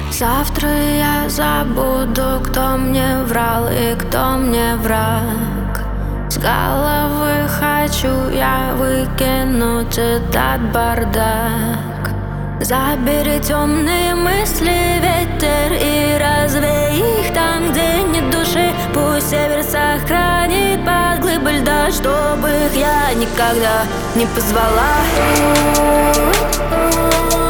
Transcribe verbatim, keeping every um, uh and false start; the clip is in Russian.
Завтра я забуду, кто мне врал и кто мне враг. С головы хочу я выкинуть этот бардак. Забери темные мысли, ветер, и развей их там, где нет души. Пусть север сохранит под глыбы льда, чтобы их я никогда не позвала.